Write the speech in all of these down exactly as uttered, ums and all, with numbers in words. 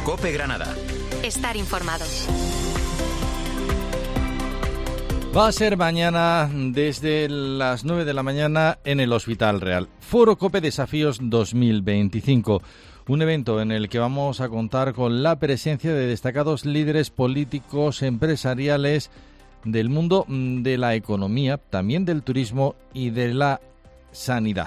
COPE Granada. Estar informados. Va a ser mañana desde las nueve de la mañana en el Hospital Real. Foro COPE Desafíos dos mil veinticinco. Un evento en el que vamos a contar con la presencia de destacados líderes políticos, empresariales del mundo de la economía, también del turismo y de la sanidad.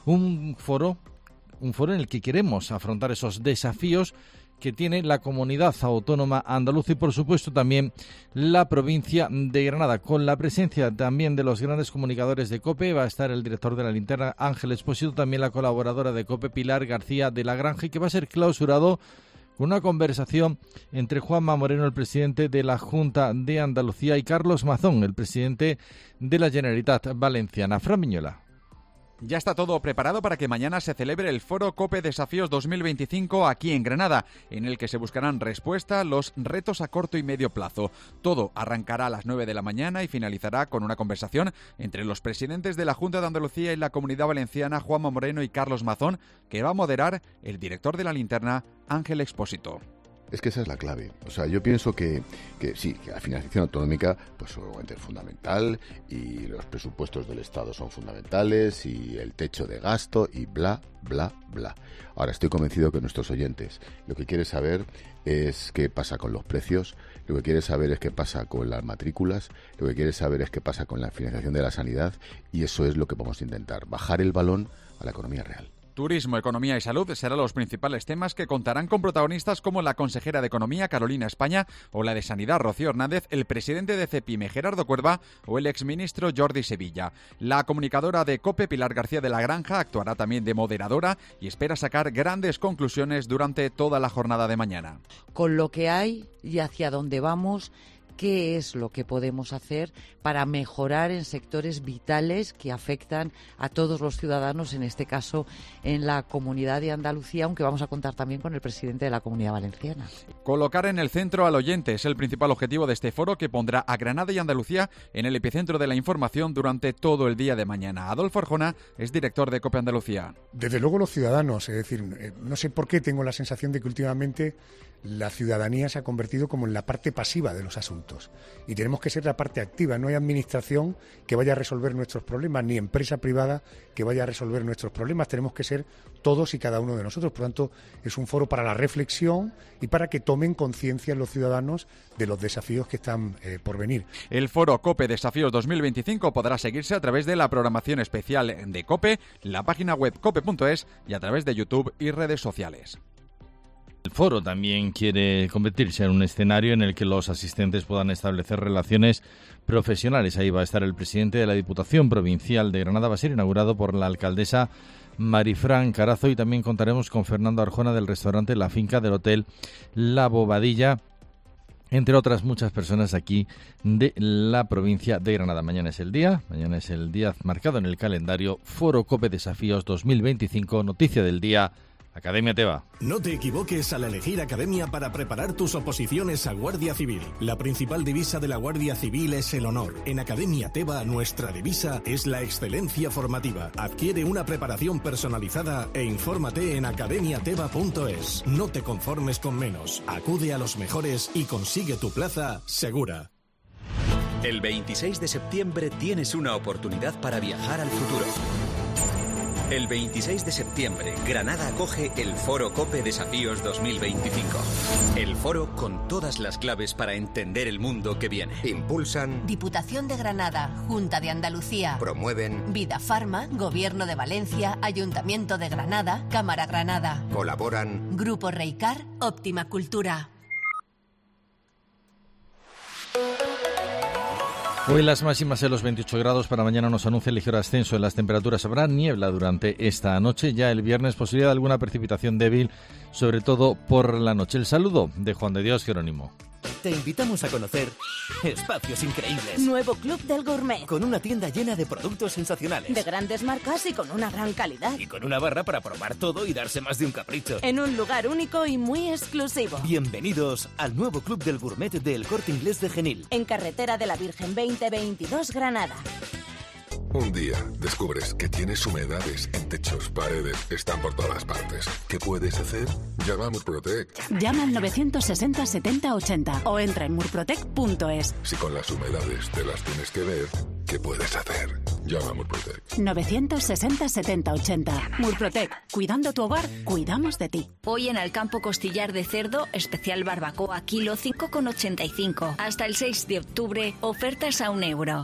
Un foro, un foro en el que queremos afrontar esos desafíos que tiene la comunidad autónoma andaluza y, por supuesto, también la provincia de Granada. Con la presencia también de los grandes comunicadores de COPE, va a estar el director de La Linterna, Ángel Expósito, también la colaboradora de COPE, Pilar García de la Granja, y que va a ser clausurado con una conversación entre Juanma Moreno, el presidente de la Junta de Andalucía, y Carlos Mazón, el presidente de la Generalitat Valenciana. Fran Miñola. Ya está todo preparado para que mañana se celebre el Foro COPE Desafíos dos mil veinticinco aquí en Granada, en el que se buscarán respuesta a los retos a corto y medio plazo. Todo arrancará a las nueve de la mañana y finalizará con una conversación entre los presidentes de la Junta de Andalucía y la Comunidad Valenciana, Juanma Moreno y Carlos Mazón, que va a moderar el director de La Linterna, Ángel Expósito. Es que esa es la clave. O sea, yo pienso que, que sí, que la financiación autonómica pues obviamente es fundamental y los presupuestos del Estado son fundamentales y el techo de gasto y bla, bla, bla. Ahora, estoy convencido que nuestros oyentes lo que quieren saber es qué pasa con los precios, lo que quieren saber es qué pasa con las matrículas, lo que quieren saber es qué pasa con la financiación de la sanidad, y eso es lo que vamos a intentar, bajar el balón a la economía real. Turismo, economía y salud serán los principales temas que contarán con protagonistas como la consejera de Economía, Carolina España, o la de Sanidad, Rocío Hernández, el presidente de CEPIME, Gerardo Cuerva, o el exministro Jordi Sevilla. La comunicadora de COPE, Pilar García de la Granja, actuará también de moderadora y espera sacar grandes conclusiones durante toda la jornada de mañana. Con lo que hay y hacia dónde vamos, ¿qué es lo que podemos hacer para mejorar en sectores vitales que afectan a todos los ciudadanos, en este caso en la Comunidad de Andalucía, aunque vamos a contar también con el presidente de la Comunidad Valenciana? Colocar en el centro al oyente es el principal objetivo de este foro, que pondrá a Granada y Andalucía en el epicentro de la información durante todo el día de mañana. Adolfo Arjona es director de COPE Andalucía. Desde luego los ciudadanos, es decir, no sé por qué tengo la sensación de que últimamente la ciudadanía se ha convertido como en la parte pasiva de los asuntos y tenemos que ser la parte activa. No hay administración que vaya a resolver nuestros problemas, ni empresa privada que vaya a resolver nuestros problemas. Tenemos que ser todos y cada uno de nosotros. Por lo tanto, es un foro para la reflexión y para que tomen conciencia los ciudadanos de los desafíos que están eh, por venir. El foro COPE Desafíos dos mil veinticinco podrá seguirse a través de la programación especial de COPE, la página web cope punto es y a través de YouTube y redes sociales. El foro también quiere convertirse en un escenario en el que los asistentes puedan establecer relaciones profesionales. Ahí va a estar el presidente de la Diputación Provincial de Granada. Va a ser inaugurado por la alcaldesa Marifran Carazo, y también contaremos con Fernando Arjona del restaurante La Finca del Hotel La Bobadilla, entre otras muchas personas aquí de la provincia de Granada. Mañana es el día, mañana es el día marcado en el calendario Foro COPE Desafíos dos mil veinticinco. Noticia del día, Academia Teba. No te equivoques al elegir Academia para preparar tus oposiciones a Guardia Civil. La principal divisa de la Guardia Civil es el honor. En Academia Teba, nuestra divisa es la excelencia formativa. Adquiere una preparación personalizada e infórmate en academia teba punto es. No te conformes con menos. Acude a los mejores y consigue tu plaza segura. El veintiséis de septiembre tienes una oportunidad para viajar al futuro. El veintiséis de septiembre, Granada acoge el Foro COPE Desafíos dos mil veinticinco. El foro con todas las claves para entender el mundo que viene. Impulsan Diputación de Granada, Junta de Andalucía. Promueven Vida Farma, Gobierno de Valencia, Ayuntamiento de Granada, Cámara Granada. Colaboran Grupo Reicar, Óptima Cultura. Hoy las máximas en los veintiocho grados, para mañana nos anuncia el ligero ascenso en las temperaturas. Habrá niebla durante esta noche, ya el viernes posibilidad de alguna precipitación débil, sobre todo por la noche. El saludo de Juan de Dios Jerónimo. Te invitamos a conocer espacios increíbles. Nuevo Club del Gourmet. Con una tienda llena de productos sensacionales. De grandes marcas y con una gran calidad. Y con una barra para probar todo y darse más de un capricho. En un lugar único y muy exclusivo. Bienvenidos al nuevo Club del Gourmet del Corte Inglés de Genil. En Carretera de la Virgen veinte veintidós, Granada. Un día descubres que tienes humedades en techos, paredes, están por todas partes. ¿Qué puedes hacer? Llama a Murprotec. Llama al novecientos sesenta setenta ochenta o entra en murprotec punto es. Si con las humedades te las tienes que ver, ¿qué puedes hacer? Llama a Murprotec. novecientos sesenta setenta ochenta. Murprotec. Cuidando tu hogar, cuidamos de ti. Hoy en Alcampo costillar de cerdo, especial barbacoa, kilo cinco con ochenta y cinco. Hasta el seis de octubre, ofertas a un euro.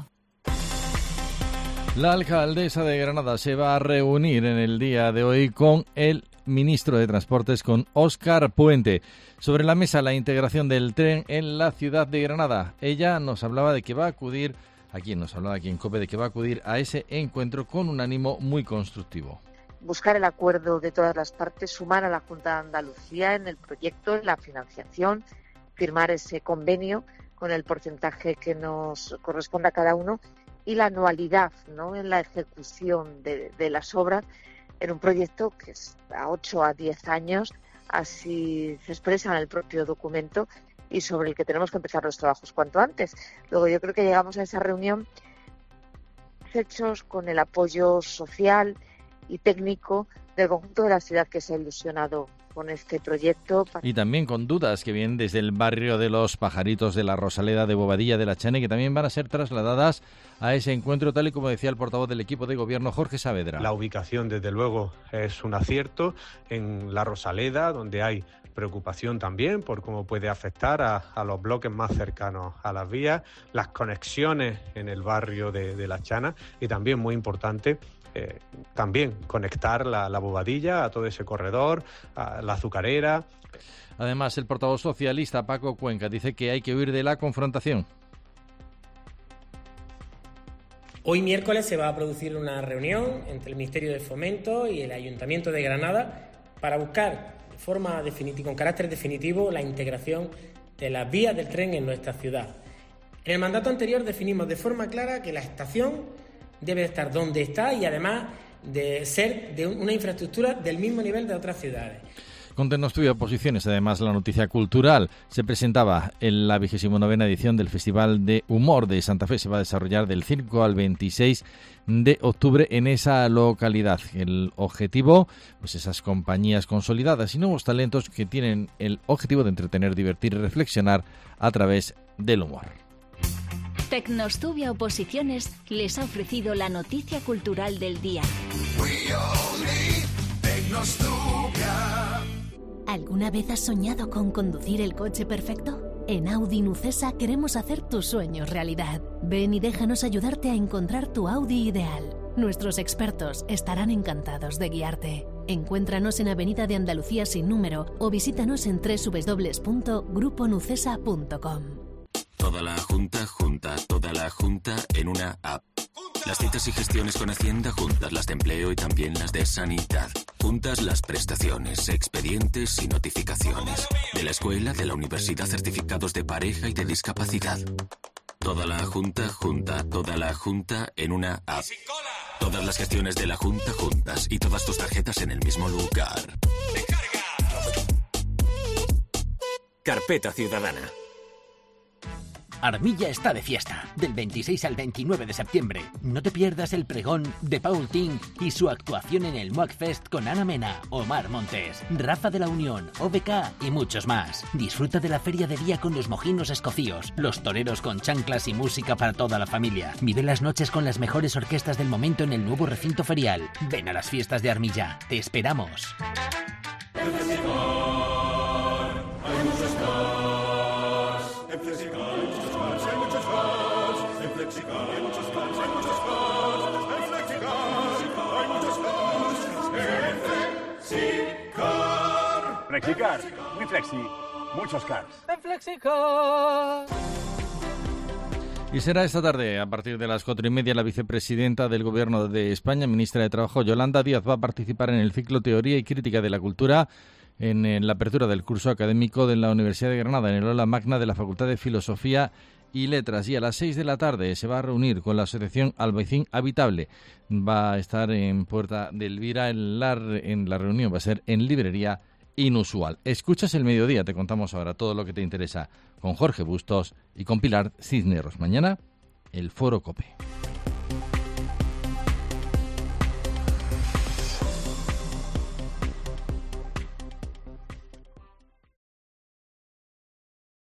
La alcaldesa de Granada se va a reunir en el día de hoy con el ministro de Transportes, con Óscar Puente. Sobre la mesa, la integración del tren en la ciudad de Granada. Ella nos hablaba de que va a acudir, aquí nos hablaba aquí en COPE, de que va a acudir a ese encuentro con un ánimo muy constructivo. Buscar el acuerdo de todas las partes, sumar a la Junta de Andalucía en el proyecto, en la financiación, firmar ese convenio con el porcentaje que nos corresponde a cada uno y la anualidad, ¿no?, en la ejecución de, de las obras en un proyecto que es a ocho a diez años, así se expresa en el propio documento y sobre el que tenemos que empezar los trabajos cuanto antes. Luego yo creo que llegamos a esa reunión hechos con el apoyo social y técnico del conjunto de la ciudad que se ha ilusionado con este proyecto. Y también con dudas que vienen desde el barrio de los Pajaritos, de la Rosaleda, de Bobadilla, de la Chana, que también van a ser trasladadas a ese encuentro, tal y como decía el portavoz del equipo de gobierno, Jorge Saavedra. La ubicación, desde luego, es un acierto en la Rosaleda, donde hay preocupación también por cómo puede afectar a, a los bloques más cercanos a las vías, las conexiones en el barrio de, de la Chana y también, muy importante, Eh, también conectar la, la Bobadilla a todo ese corredor, a la Azucarera. Además, el portavoz socialista Paco Cuenca dice que hay que huir de la confrontación. Hoy miércoles se va a producir una reunión entre el Ministerio de Fomento y el Ayuntamiento de Granada para buscar de forma definitiva, con carácter definitivo, la integración de las vías del tren en nuestra ciudad. En el mandato anterior definimos de forma clara que la estación debe estar donde está y además de ser de una infraestructura del mismo nivel de otras ciudades. Conten estudio de posiciones, además la noticia cultural. Se presentaba en la vigésima novena edición del Festival de Humor de Santa Fe. Se va a desarrollar del cinco al veintiséis de octubre en esa localidad. El objetivo, pues esas compañías consolidadas y nuevos talentos que tienen el objetivo de entretener, divertir y reflexionar a través del humor. Tecnostubia Oposiciones les ha ofrecido la noticia cultural del día. ¿Alguna vez has soñado con conducir el coche perfecto? En Audi Nucesa queremos hacer tus sueños realidad. Ven y déjanos ayudarte a encontrar tu Audi ideal. Nuestros expertos estarán encantados de guiarte. Encuéntranos en Avenida de Andalucía sin número o visítanos en doble u doble u doble u punto grupo nucesa punto com. Toda la Junta, junta, toda la Junta en una app. Las citas y gestiones con Hacienda juntas, las de empleo y también las de sanidad. Juntas las prestaciones, expedientes y notificaciones. De la escuela, de la universidad, certificados de pareja y de discapacidad. Toda la Junta, junta, toda la Junta en una app. Todas las gestiones de la Junta juntas y todas tus tarjetas en el mismo lugar. Carpeta Ciudadana. Armilla está de fiesta, del veintiséis al veintinueve de septiembre. No te pierdas el pregón de Paul Ting y su actuación en el Muac Fest con Ana Mena, Omar Montes, Rafa de la Unión, O B K y muchos más. Disfruta de la feria de día con los mojinos escocíos, los toreros con chanclas y música para toda la familia. Vive las noches con las mejores orquestas del momento en el nuevo recinto ferial. Ven a las fiestas de Armilla, te esperamos. Flexicar, muy flexi, muchos cars. En Flexicar. Y será esta tarde, a partir de las cuatro y media, la vicepresidenta del Gobierno de España, ministra de Trabajo, Yolanda Díaz, va a participar en el ciclo Teoría y Crítica de la Cultura en, en la apertura del curso académico de la Universidad de Granada, en el aula magna de la Facultad de Filosofía y Letras. Y a las seis de la tarde se va a reunir con la asociación Albaicín Habitable. Va a estar en Puerta de Elvira, en la, en la reunión va a ser en Librería Inusual. Escuchas El Mediodía, te contamos ahora todo lo que te interesa con Jorge Bustos y con Pilar Cisneros. Mañana, el Foro COPE.